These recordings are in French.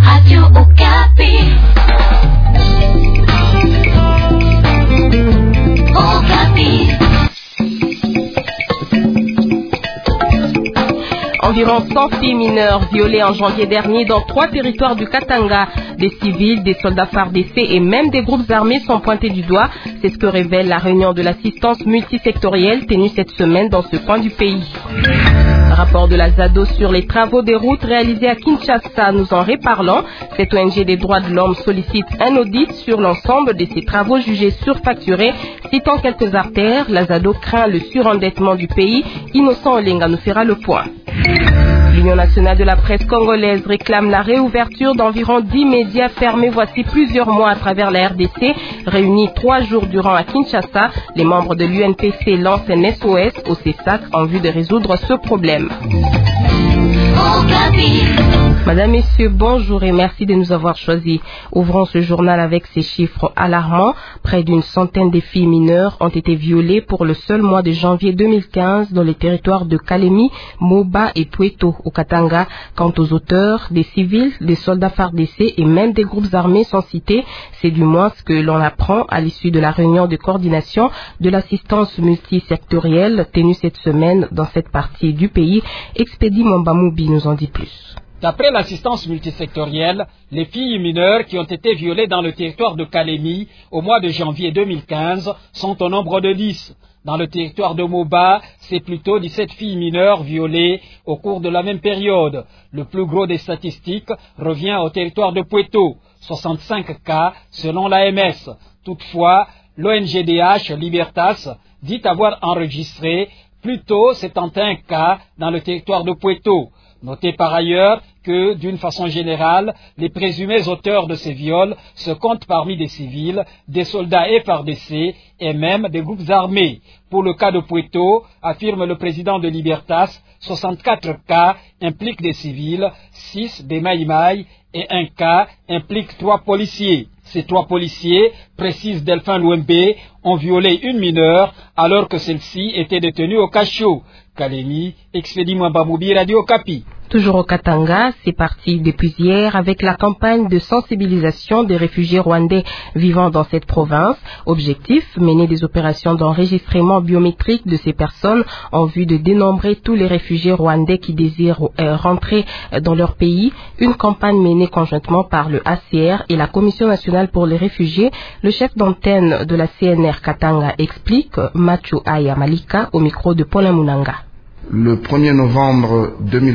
Radio Okapi. Okapi. Environ 100 filles mineures violées en janvier dernier dans 3 territoires du Katanga. Des civils, des soldats FARDC et même des groupes armés sont pointés du doigt. C'est ce que révèle la réunion de l'assistance multisectorielle tenue cette semaine dans ce coin du pays. Rapport de la ZADO sur les travaux des routes réalisés à Kinshasa, nous en reparlons. Cette ONG des droits de l'homme sollicite un audit sur l'ensemble de ces travaux jugés surfacturés. Citant quelques artères, la ZADO craint le surendettement du pays. Innocent Olenga nous fera le point. L'Union nationale de la presse congolaise réclame la réouverture d'environ 10 médias fermés voici plusieurs mois à travers la RDC. Réunis 3 jours durant à Kinshasa, les membres de l'UNPC lancent un SOS au CESAC en vue de résoudre ce problème. Madame, Messieurs, bonjour et merci de nous avoir choisis. Ouvrons ce journal avec ces chiffres alarmants. Près d'une centaine de filles mineures ont été violées pour le seul mois de janvier 2015 dans les territoires de Kalemi, Moba et Pweto au Katanga. Quant aux auteurs, des civils, des soldats FARDC et même des groupes armés sont cités. C'est du moins ce que l'on apprend à l'issue de la réunion de coordination de l'assistance multisectorielle tenue cette semaine dans cette partie du pays. Expédie Mwambamoubi nous en dit plus. D'après l'assistance multisectorielle, les filles mineures qui ont été violées dans le territoire de Kalemi au mois de janvier 2015 sont au nombre de 10. Dans le territoire de Moba, c'est plutôt 17 filles mineures violées au cours de la même période. Le plus gros des statistiques revient au territoire de Pweto, 65 cas selon l'AMS. Toutefois, l'ONGDH Libertas dit avoir enregistré plutôt 71 cas dans le territoire de Pweto. Notez par ailleurs que, d'une façon générale, les présumés auteurs de ces viols se comptent parmi des civils, des soldats FARDC et même des groupes armés. Pour le cas de Pweto, affirme le président de Libertas, 64 cas impliquent des civils, 6 des Maïmaï et 1 cas implique 3 policiers. Ces 3 policiers, précise Delphin Louembe, ont violé une mineure alors que celle-ci était détenue au cachot. Kalemi, Expédie Mwambamoubi, Radio Okapi. Toujours au Katanga, c'est parti depuis hier avec la campagne de sensibilisation des réfugiés rwandais vivant dans cette province. Objectif, mener des opérations d'enregistrement biométrique de ces personnes en vue de dénombrer tous les réfugiés rwandais qui désirent rentrer dans leur pays. Une campagne menée conjointement par le ACR et la Commission nationale pour les réfugiés. Le chef d'antenne de la CNR Katanga explique, Machu Aya Malika, au micro de Paulin Munanga. Le 1er novembre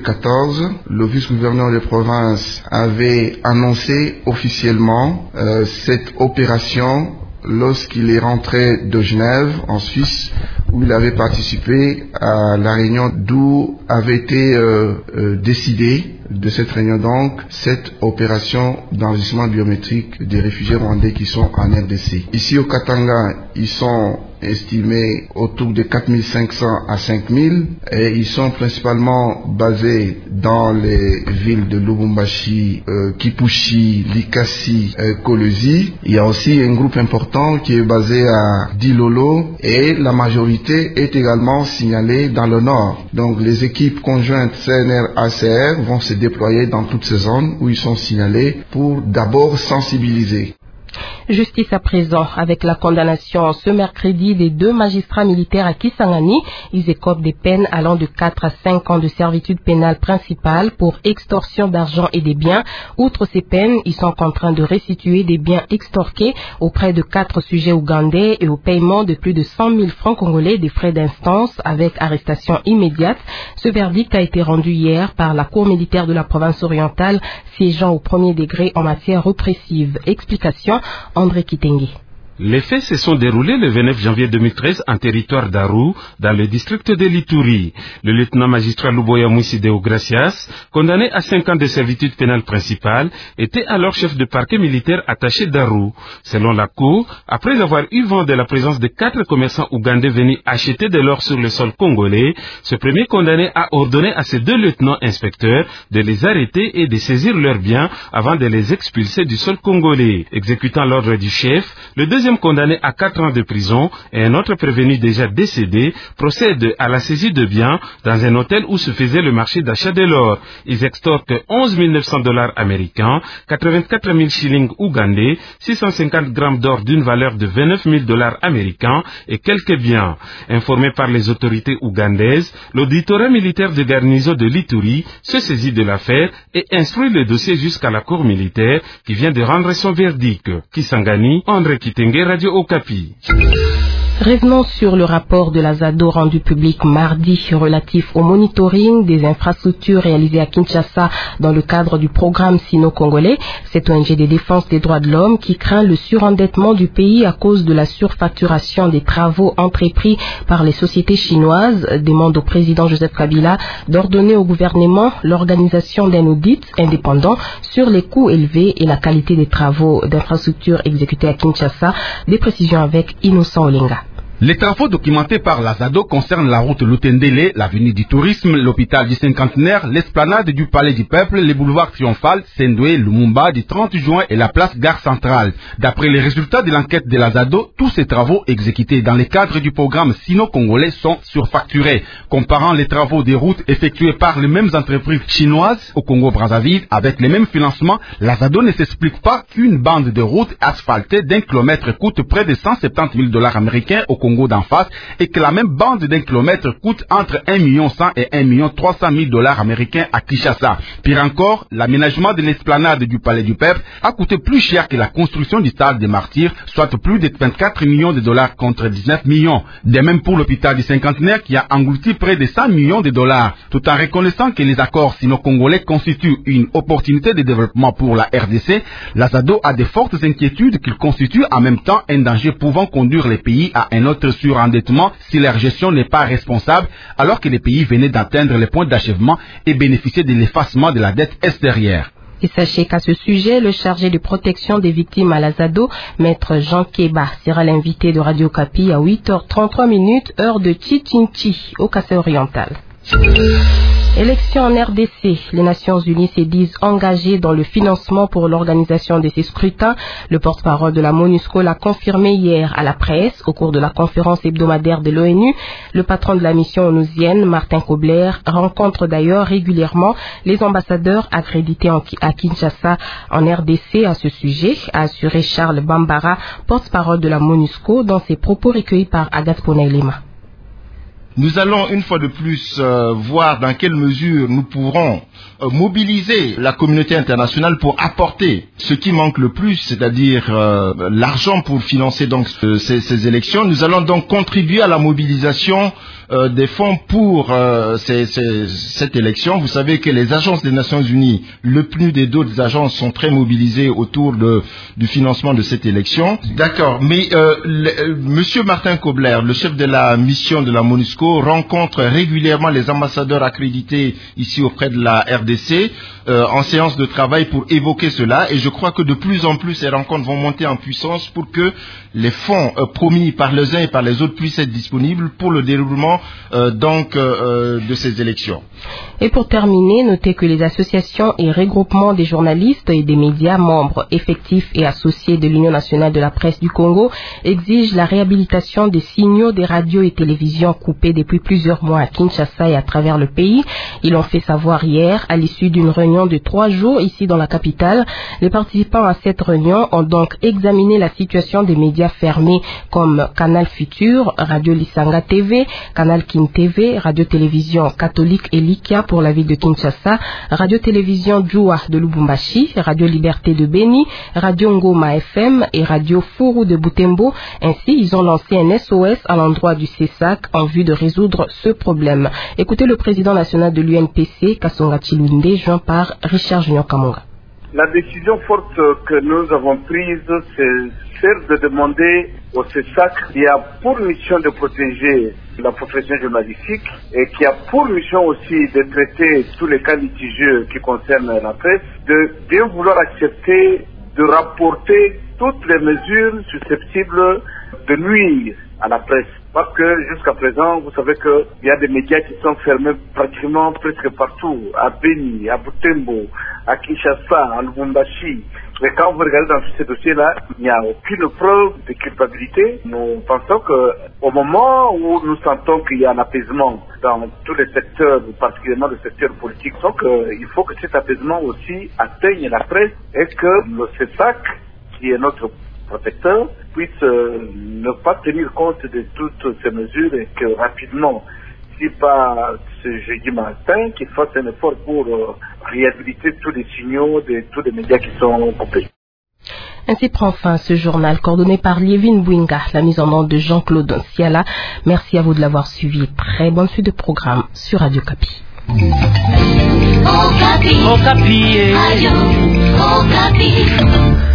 2014, le vice-gouverneur de province avait annoncé officiellement cette opération lorsqu'il est rentré de Genève, en Suisse, où il avait participé à la réunion d'où avait été décidé de cette réunion donc cette opération d'enregistrement biométrique des réfugiés rwandais qui sont en RDC. Ici au Katanga, ils sont estimés autour de 4500 à 5000 et ils sont principalement basés dans les villes de Lubumbashi, Kipushi, Likasi, Kolwezi. Il y a aussi un groupe important qui est basé à Dilolo et la majorité est également signalée dans le nord. Donc les équipes conjointes CNR-ACR vont se déployer dans toutes ces zones où ils sont signalés pour d'abord sensibiliser. Justice à présent, avec la condamnation ce mercredi des 2 magistrats militaires à Kisangani. Ils écopent des peines allant de 4 à 5 ans de servitude pénale principale pour extorsion d'argent et des biens. Outre ces peines, ils sont contraints de restituer des biens extorqués auprès de 4 sujets ougandais et au paiement de plus de 100 000 francs congolais des frais d'instance avec arrestation immédiate. Ce verdict a été rendu hier par la Cour militaire de la province orientale siégeant au premier degré en matière répressive. Explication, André Kitenge. Les faits se sont déroulés le 29 janvier 2013 en territoire d'Aru, dans le district de Lituri. Le lieutenant magistrat Luboya Mouissideo Gracias, condamné à 5 ans de servitude pénale principale, était alors chef de parquet militaire attaché d'Aru. Selon la Cour, après avoir eu vent de la présence de 4 commerçants ougandais venus acheter de l'or sur le sol congolais, ce premier condamné a ordonné à ses 2 lieutenants inspecteurs de les arrêter et de saisir leurs biens avant de les expulser du sol congolais. Exécutant l'ordre du chef, le deuxième deuxième condamné à 4 ans de prison et un autre prévenu déjà décédé procèdent à la saisie de biens dans un hôtel où se faisait le marché d'achat de l'or. Ils extorquent 11 900 $ américains, 84 000 shillings ougandais, 650 grammes d'or d'une valeur de 29 000 $ américains et quelques biens. Informé par les autorités ougandaises, l'auditorat militaire de garnison de l'Ituri se saisit de l'affaire et instruit le dossier jusqu'à la cour militaire qui vient de rendre son verdict. Kisangani, André Kitenge, Radio Okapi. Revenons sur le rapport de la ZADO rendu public mardi relatif au monitoring des infrastructures réalisées à Kinshasa dans le cadre du programme sino-congolais. Cette ONG de défense des droits de l'homme qui craint le surendettement du pays à cause de la surfacturation des travaux entrepris par les sociétés chinoises demande au président Joseph Kabila d'ordonner au gouvernement l'organisation d'un audit indépendant sur les coûts élevés et la qualité des travaux d'infrastructures exécutés à Kinshasa. Des précisions avec Innocent Olenga. Les travaux documentés par la ZADO concernent la route Lutendele, l'avenue du tourisme, l'hôpital du cinquantenaire, l'esplanade du palais du peuple, les boulevards Triomphal, Sendoué, Lumumba du 30 juin et la place Gare Centrale. D'après les résultats de l'enquête de la ZADO, tous ces travaux exécutés dans le cadre du programme sino-congolais sont surfacturés. Comparant les travaux des routes effectués par les mêmes entreprises chinoises au Congo-Brazzaville avec les mêmes financements, la ZADO ne s'explique pas qu'une bande de route asphaltée d'1 kilomètre coûte près de 170 000 $ américains au Congo d'en face et que la même bande d'1 kilomètre coûte entre 1 100 000 et 1 300 000 $ américains à Kinshasa. Pire encore, l'aménagement de l'esplanade du palais du peuple a coûté plus cher que la construction du stade des martyrs, soit plus de 24 millions de $ contre 19 millions. De même pour l'hôpital du cinquantenaire qui a englouti près de 100 millions de $, tout en reconnaissant que les accords sino-congolais constituent une opportunité de développement pour la RDC, la ZADO a de fortes inquiétudes qu'ils constituent en même temps un danger pouvant conduire les pays à un autre surendettement si leur gestion n'est pas responsable, alors que les pays venaient d'atteindre les points d'achèvement et bénéficiaient de l'effacement de la dette extérieure. Et sachez qu'à ce sujet, le chargé de protection des victimes à la ZADO, maître Jean Keba, sera l'invité de Radio Okapi à 8h33, heure de Chichinchi, au Kassai oriental. Élection en RDC. Les Nations Unies se disent engagées dans le financement pour l'organisation de ces scrutins. Le porte-parole de la MONUSCO l'a confirmé hier à la presse au cours de la conférence hebdomadaire de l'ONU. Le patron de la mission onusienne, Martin Kobler, rencontre d'ailleurs régulièrement les ambassadeurs accrédités à Kinshasa en RDC à ce sujet, a assuré Charles Bambara, porte-parole de la MONUSCO, dans ses propos recueillis par Agathe Ponailema. Nous allons une fois de plus voir dans quelle mesure nous pourrons mobiliser la communauté internationale pour apporter ce qui manque le plus, c'est-à-dire l'argent pour financer donc ces élections. Nous allons donc contribuer à la mobilisation des fonds pour cette élection. Vous savez que les agences des Nations Unies, le PNUD et d'autres agences sont très mobilisées autour du financement de cette élection. D'accord, mais Monsieur Martin Kobler, le chef de la mission de la MONUSCO, rencontre régulièrement les ambassadeurs accrédités ici auprès de la RDC en séance de travail pour évoquer cela, et je crois que de plus en plus ces rencontres vont monter en puissance pour que les fonds promis par les uns et par les autres puissent être disponibles pour le déroulement de ces élections. Et pour terminer, notez que les associations et regroupements des journalistes et des médias membres effectifs et associés de l'Union nationale de la presse du Congo exigent la réhabilitation des signaux des radios et télévisions coupés depuis plusieurs mois à Kinshasa et à travers le pays. Ils l'ont fait savoir hier à l'issue d'une réunion de 3 jours ici dans la capitale. Les participants à cette réunion ont donc examiné la situation des médias fermés comme Canal Futur, Radio Lisanga TV, Canal Kin TV, Radio-Télévision Catholique et Likia pour la ville de Kinshasa, Radio-Télévision Djoua de Lubumbashi, Radio Liberté de Beni, Radio Ngoma FM et Radio Furu de Butembo. Ainsi, ils ont lancé un SOS à l'endroit du CESAC en vue de résoudre ce problème. Écoutez le président national de l'UNPC, Kasonga Chilunde, joint par Richard Junior Kamonga. La décision forte que nous avons prise, c'est celle de demander au CESAC, qui a pour mission de protéger la profession journalistique et qui a pour mission aussi de traiter tous les cas litigieux qui concernent la presse, de bien vouloir accepter de rapporter toutes les mesures susceptibles de nuire à la presse. Parce que jusqu'à présent, vous savez qu'il y a des médias qui sont fermés pratiquement presque partout, à Beni, à Butembo, à Kinshasa, à Lubumbashi. Mais quand vous regardez dans tous ces dossiers-là, il n'y a aucune preuve de culpabilité. Nous pensons qu'au moment où nous sentons qu'il y a un apaisement dans tous les secteurs, particulièrement le secteur politique, donc il faut que cet apaisement aussi atteigne la presse et que le CESAC, qui est notre protecteur, puisse ne pas tenir compte de toutes ces mesures et que rapidement, si pas ce jeudi matin, qu'il fasse un effort pour réhabiliter tous les signaux de tous les médias qui sont coupés. Ainsi prend fin ce journal coordonné par Lievin Bouinga, la mise en onde de Jean-Claude Siala. Merci à vous de l'avoir suivi. Très bonne suite de programme sur Radio Kapi. Okapi. Okapi.